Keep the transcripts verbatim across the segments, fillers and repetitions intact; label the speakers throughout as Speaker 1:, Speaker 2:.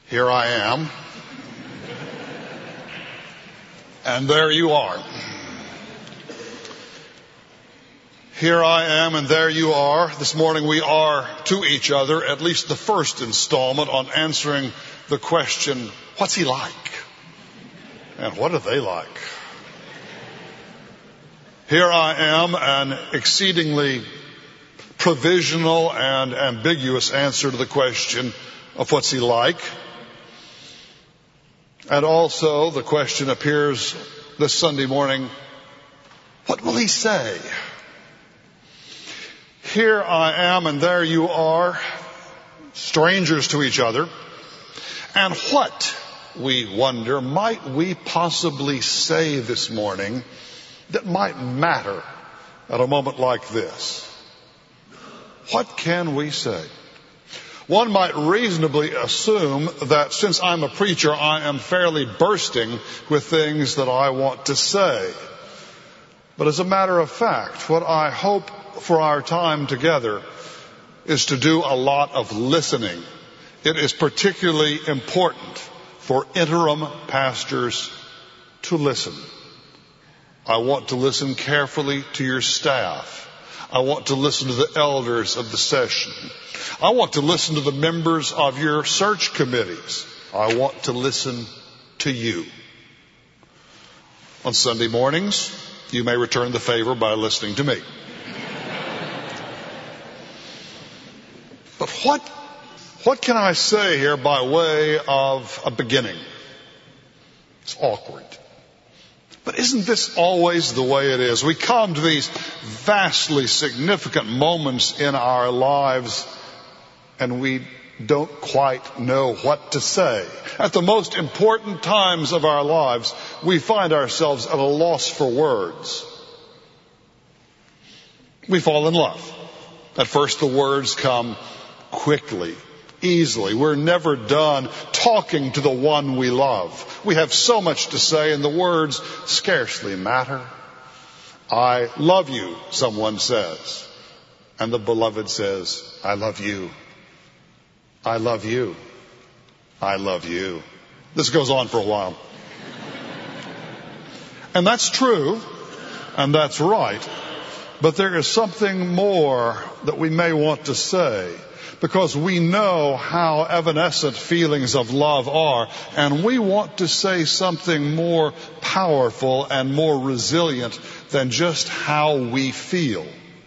Speaker 1: Here I am. And there you are. Here I am and there you are. This morning we are to each other at least the first installment on answering the question, what's he like? And what are they like? Here I am, an exceedingly provisional and ambiguous answer to the question of what's he like. And also the question appears this Sunday morning, what will he say? Here I am and there you are, strangers to each other. And what, we wonder, might we possibly say this morning that might matter at a moment like this? What can we say? One might reasonably assume that since I'm a preacher, I am fairly bursting with things that I want to say. But as a matter of fact, what I hope for our time together is to do a lot of listening. It is particularly important for interim pastors to listen. I want to listen carefully to your staff. I want to listen to the elders of the session. I want to listen to the members of your search committees. I want to listen to you. On Sunday mornings, you may return the favor by listening to me. But what, what can I say here by way of a beginning? It's awkward. But isn't this always the way it is? We come to these vastly significant moments in our lives and we don't quite know what to say. At the most important times of our lives, we find ourselves at a loss for words. We fall in love. At first the words come quickly, easily. We're never done talking to the one we love. We have so much to say and the words scarcely matter. I love you, someone says. And the beloved says, I love you. I love you. I love you. This goes on for a while. And that's true. And that's right. But there is something more that we may want to say, because we know how evanescent feelings of love are, and we want to say something more powerful and more resilient than just how we feel.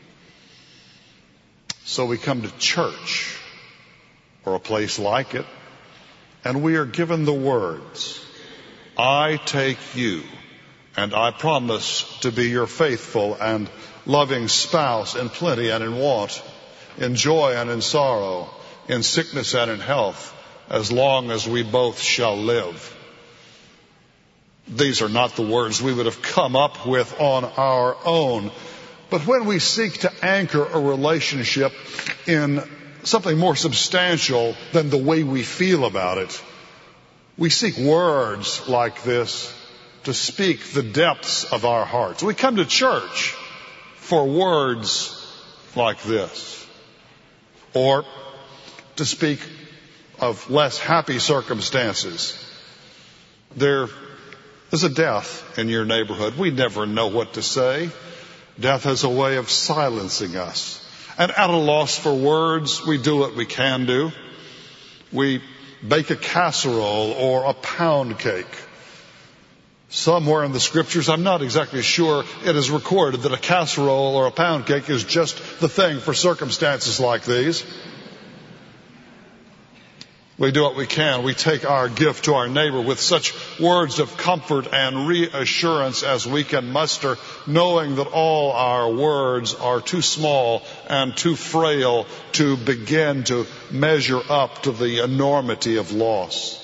Speaker 1: So we come to church, or a place like it, and we are given the words, I take you, and I promise to be your faithful and loving spouse in plenty and in want, in joy and in sorrow, in sickness and in health, as long as we both shall live. These are not the words we would have come up with on our own. But when we seek to anchor a relationship in something more substantial than the way we feel about it, we seek words like this to speak the depths of our hearts. We come to church for words like this. Or, to speak of less happy circumstances, there is a death in your neighborhood. We never know what to say. Death has a way of silencing us. And at a loss for words, we do what we can do. We bake a casserole or a pound cake. Somewhere in the scriptures, I'm not exactly sure, it is recorded that a casserole or a pound cake is just the thing for circumstances like these. We do what we can. We take our gift to our neighbor with such words of comfort and reassurance as we can muster, knowing that all our words are too small and too frail to begin to measure up to the enormity of loss.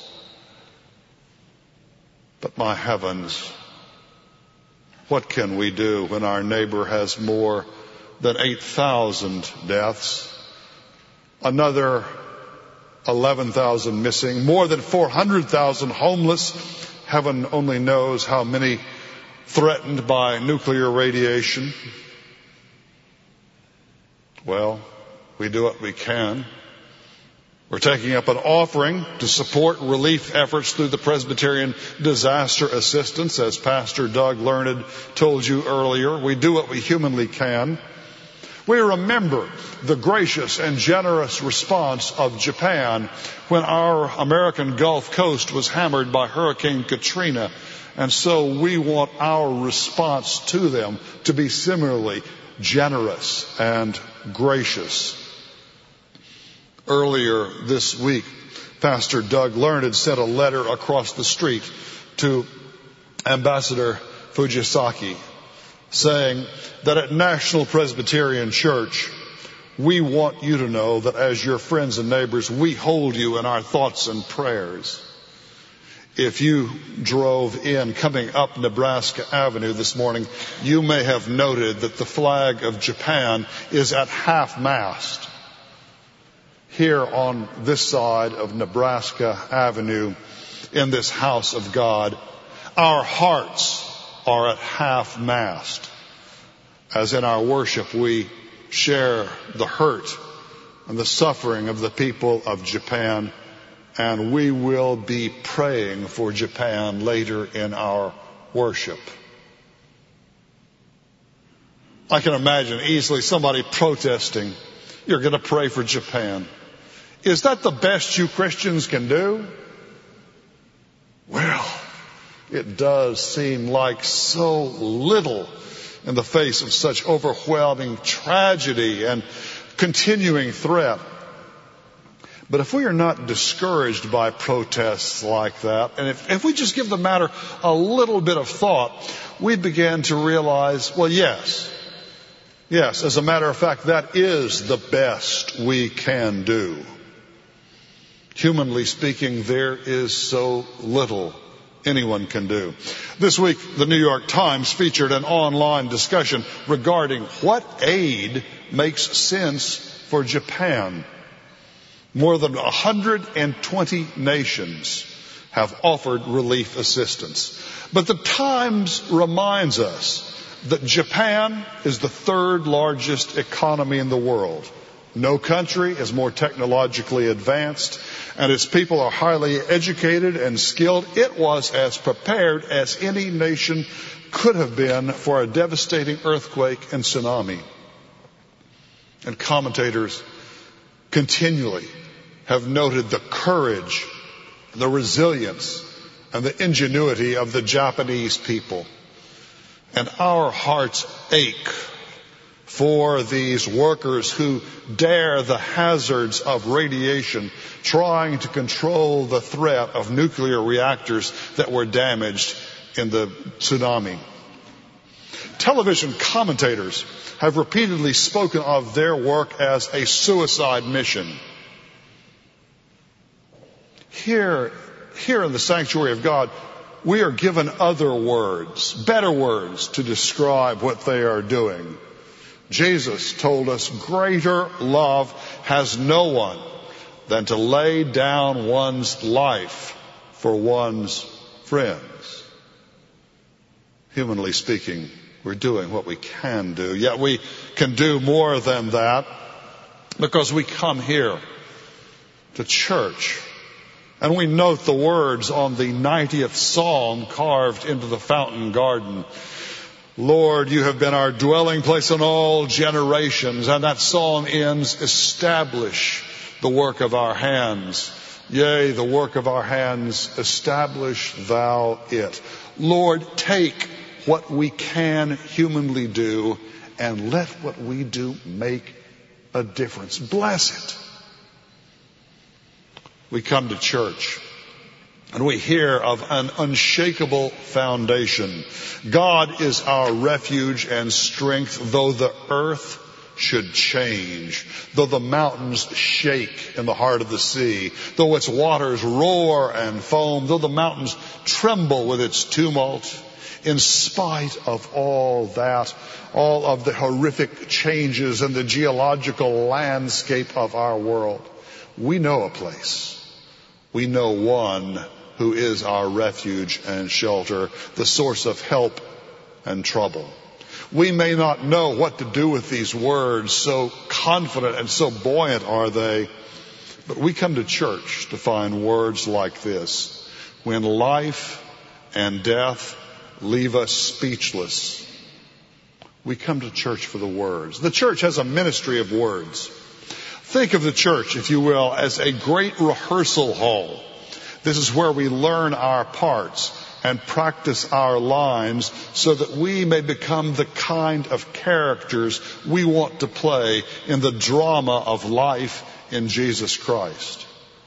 Speaker 1: But my heavens, what can we do when our neighbor has more than eight thousand deaths, another eleven thousand missing, more than four hundred thousand homeless, heaven only knows how many threatened by nuclear radiation? Well, we do what we can. We're taking up an offering to support relief efforts through the Presbyterian Disaster Assistance, as Pastor Doug Learned told you earlier. We do what we humanly can. We remember the gracious and generous response of Japan when our American Gulf Coast was hammered by Hurricane Katrina. And so we want our response to them to be similarly generous and gracious. Earlier this week, Pastor Doug Learned sent a letter across the street to Ambassador Fujisaki saying that at National Presbyterian Church, we want you to know that as your friends and neighbors, we hold you in our thoughts and prayers. If you drove in coming up Nebraska Avenue this morning, you may have noted that the flag of Japan is at half-mast. Here on this side of Nebraska Avenue, in this house of God, our hearts are at half-mast. As in our worship, we share the hurt and the suffering of the people of Japan, and we will be praying for Japan later in our worship. I can imagine easily somebody protesting, "You're going to pray for Japan. Is that the best you Christians can do?" Well, it does seem like so little in the face of such overwhelming tragedy and continuing threat. But if we are not discouraged by protests like that, and if, if we just give the matter a little bit of thought, we begin to realize, well, yes, yes, as a matter of fact, that is the best we can do. Humanly speaking, there is so little anyone can do. This week, the New York Times featured an online discussion regarding what aid makes sense for Japan. More than one hundred twenty nations have offered relief assistance. But the Times reminds us that Japan is the third largest economy in the world. No country is more technologically advanced, and its people are highly educated and skilled. It was as prepared as any nation could have been for a devastating earthquake and tsunami. And commentators continually have noted the courage, the resilience, and the ingenuity of the Japanese people. And our hearts ache for these workers who dare the hazards of radiation, trying to control the threat of nuclear reactors that were damaged in the tsunami. Television commentators have repeatedly spoken of their work as a suicide mission. Here, here in the sanctuary of God, we are given other words, better words to describe what they are doing. Jesus told us greater love has no one than to lay down one's life for one's friends. Humanly speaking, we're doing what we can do. Yet we can do more than that because we come here to church and we note the words on the ninetieth Psalm carved into the fountain garden. Lord, you have been our dwelling place in all generations. And that psalm ends, establish the work of our hands. Yea, the work of our hands, establish thou it. Lord, take what we can humanly do and let what we do make a difference. Bless it. We come to church and we hear of an unshakable foundation. God is our refuge and strength, though the earth should change, though the mountains shake in the heart of the sea, though its waters roar and foam, though the mountains tremble with its tumult. In spite of all that, all of the horrific changes in the geological landscape of our world, we know a place. We know one who is our refuge and shelter, the source of help and trouble. We may not know what to do with these words, so confident and so buoyant are they. But we come to church to find words like this: when life and death leave us speechless. We come to church for the words. The church has a ministry of words. Think of the church, if you will, as a great rehearsal hall. This is where we learn our parts and practice our lines so that we may become the kind of characters we want to play in the drama of life in Jesus Christ.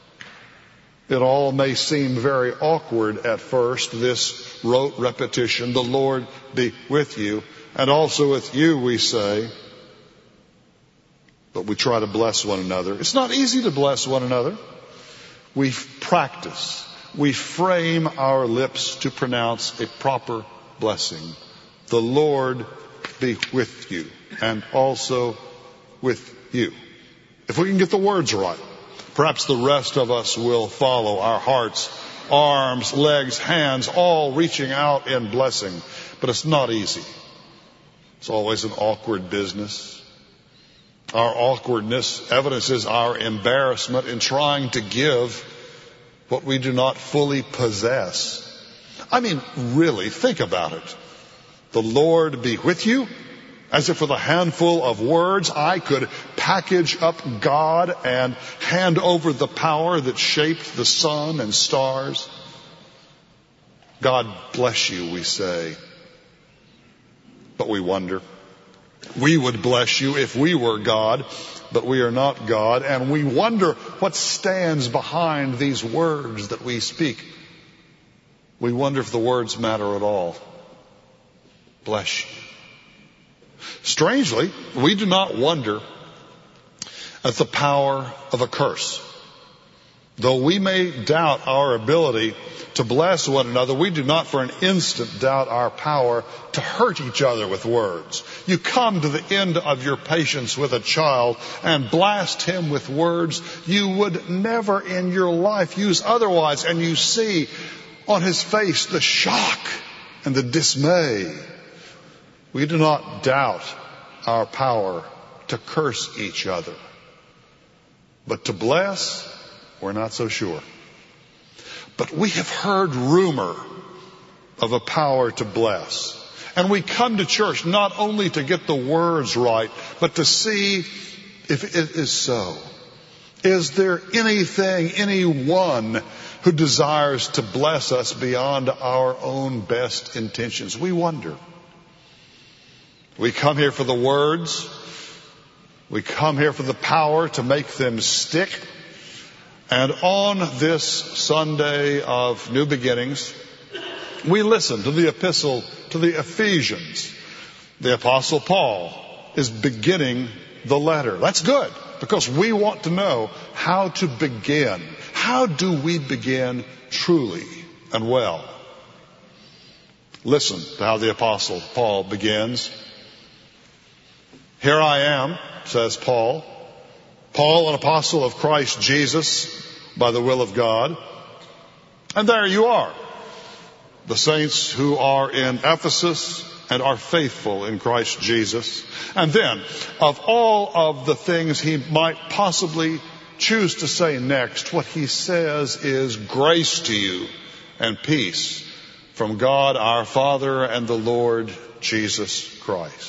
Speaker 1: It all may seem very awkward at first, this rote repetition, the Lord be with you, and also with you, we say. But we try to bless one another. It's not easy to bless one another. We practice. We frame our lips to pronounce a proper blessing. The Lord be with you, and also with you. If we can get the words right, perhaps the rest of us will follow, our hearts, arms, legs, hands, all reaching out in blessing. But it's not easy. It's always an awkward business. Our awkwardness evidences our embarrassment in trying to give what we do not fully possess. I mean, really, think about it. The Lord be with you. As if with a handful of words I could package up God and hand over the power that shaped the sun and stars. God bless you, we say. But we wonder. We would bless you if we were God, but we are not God. And we wonder what stands behind these words that we speak. We wonder if the words matter at all. Bless you. Strangely, we do not wonder at the power of a curse. Though we may doubt our ability to bless one another, we do not for an instant doubt our power to hurt each other with words. You come to the end of your patience with a child and blast him with words you would never in your life use otherwise, and you see on his face the shock and the dismay. We do not doubt our power to curse each other. But to bless, we're not so sure. But we have heard rumor of a power to bless. And we come to church not only to get the words right, but to see if it is so. Is there anything, anyone who desires to bless us beyond our own best intentions? We wonder. We come here for the words. We come here for the power to make them stick. And on this Sunday of New Beginnings, we listen to the epistle to the Ephesians. The Apostle Paul is beginning the letter. That's good, because we want to know how to begin. How do we begin truly and well? Listen to how the Apostle Paul begins. Here I am, says Paul, Paul, an apostle of Christ Jesus, by the will of God. And there you are, the saints who are in Ephesus and are faithful in Christ Jesus. And then, of all of the things he might possibly choose to say next, what he says is grace to you and peace from God our Father and the Lord Jesus Christ.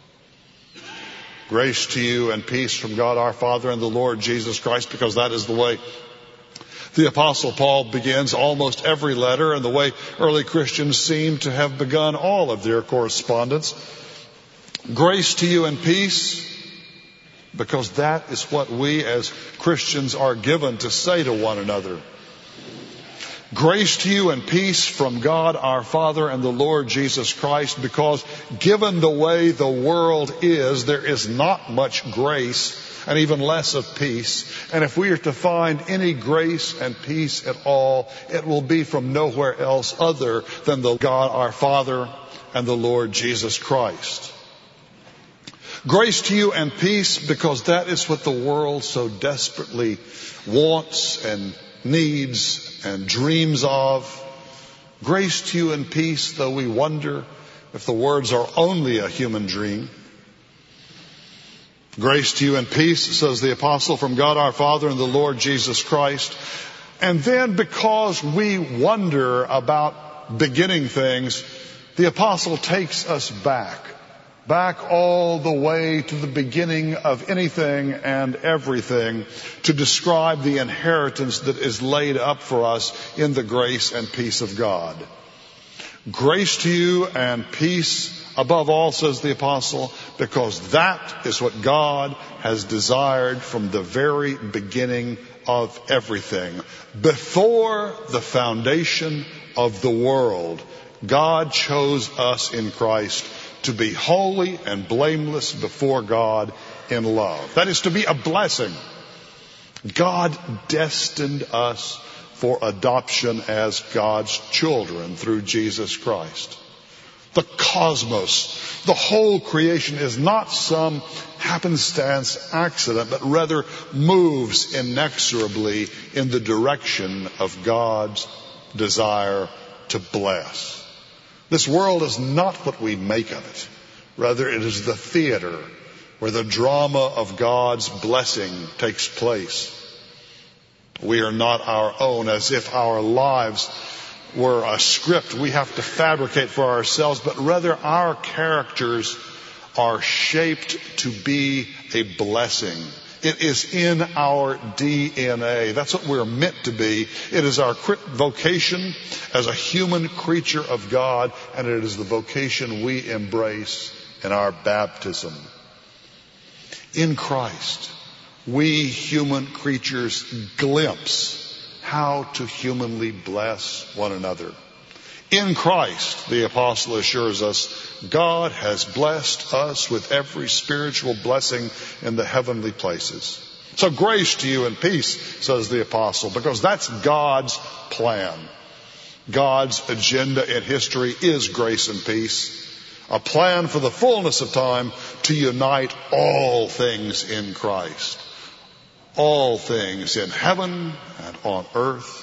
Speaker 1: Grace to you and peace from God our Father and the Lord Jesus Christ, because that is the way the Apostle Paul begins almost every letter, and the way early Christians seem to have begun all of their correspondence. Grace to you and peace, because that is what we as Christians are given to say to one another. Grace to you and peace from God our Father and the Lord Jesus Christ, because given the way the world is, there is not much grace and even less of peace. And if we are to find any grace and peace at all, it will be from nowhere else other than the God our Father and the Lord Jesus Christ. Grace to you and peace, because that is what the world so desperately wants and needs and dreams of. Grace to you and peace, though we wonder if the words are only a human dream. Grace to you and peace, says the apostle, from God our Father and the Lord Jesus Christ. And then, because we wonder about beginning things, the apostle takes us back, back all the way to the beginning of anything and everything to describe the inheritance that is laid up for us in the grace and peace of God. Grace to you and peace above all, says the apostle, because that is what God has desired from the very beginning of everything. Before the foundation of the world, God chose us in Christ to be holy and blameless before God in love. That is to be a blessing. God destined us for adoption as God's children through Jesus Christ. The cosmos, the whole creation, is not some happenstance accident, but rather moves inexorably in the direction of God's desire to bless. This world is not what we make of it. Rather, it is the theater where the drama of God's blessing takes place. We are not our own, as if our lives were a script we have to fabricate for ourselves, but rather our characters are shaped to be a blessing. It is in our D N A. That's what we're meant to be. It is our vocation as a human creature of God, and it is the vocation we embrace in our baptism. In Christ, we human creatures glimpse how to humanly bless one another. In Christ, the apostle assures us, God has blessed us with every spiritual blessing in the heavenly places. So grace to you and peace, says the apostle, because that's God's plan. God's agenda in history is grace and peace, a plan for the fullness of time to unite all things in Christ. All things in heaven and on earth.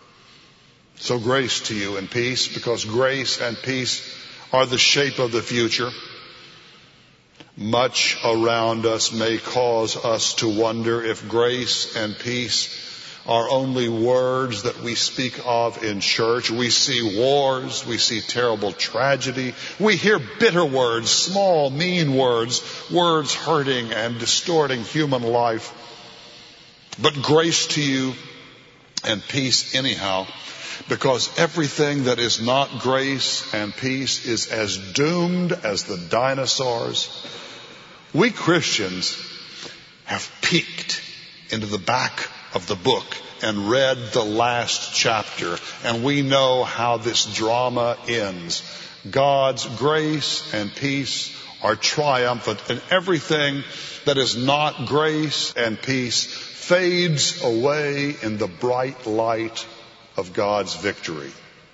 Speaker 1: So grace to you and peace, because grace and peace are the shape of the future. Much around us may cause us to wonder if grace and peace are only words that we speak of in church. We see wars, we see terrible tragedy, we hear bitter words, small, mean words, words hurting and distorting human life. But grace to you and peace anyhow, because everything that is not grace and peace is as doomed as the dinosaurs. We Christians have peeked into the back of the book and read the last chapter, and we know how this drama ends. God's grace and peace are triumphant, and everything that is not grace and peace fades away in the bright light of God's victory.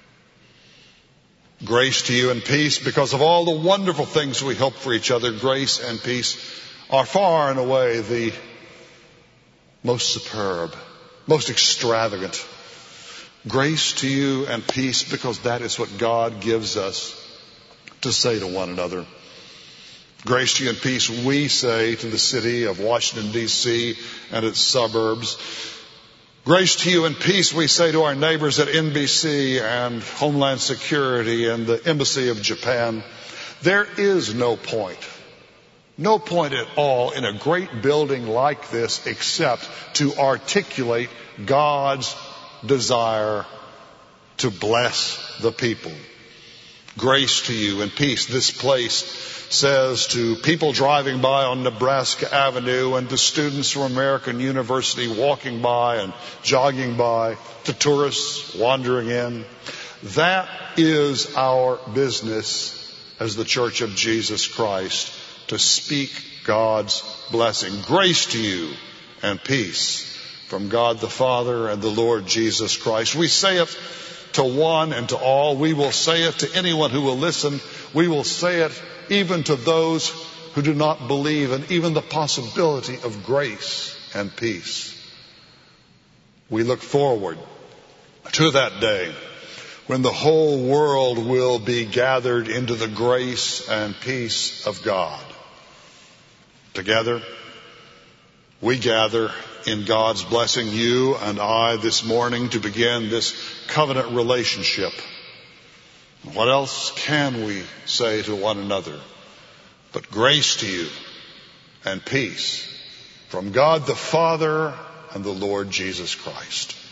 Speaker 1: Grace to you and peace, because of all the wonderful things we hope for each other, grace and peace are far and away the most superb, most extravagant. Grace to you and peace, because that is what God gives us to say to one another. Grace to you and peace, we say to the city of Washington, D C and its suburbs. Grace to you and peace, we say to our neighbors at N B C and Homeland Security and the Embassy of Japan. There is no point, no point at all in a great building like this except to articulate God's desire to bless the people. Grace to you and peace. This place says to people driving by on Nebraska Avenue, and to students from American University walking by and jogging by, to tourists wandering in, that is our business as the Church of Jesus Christ, to speak God's blessing. Grace to you and peace from God the Father and the Lord Jesus Christ. We say it to one and to all. We will say it to anyone who will listen. We will say it even to those who do not believe in even the possibility of grace and peace. We look forward to that day when the whole world will be gathered into the grace and peace of God. Together, we gather in God's blessing, you and I, this morning to begin this covenant relationship. What else can we say to one another but grace to you and peace from God the Father and the Lord Jesus Christ?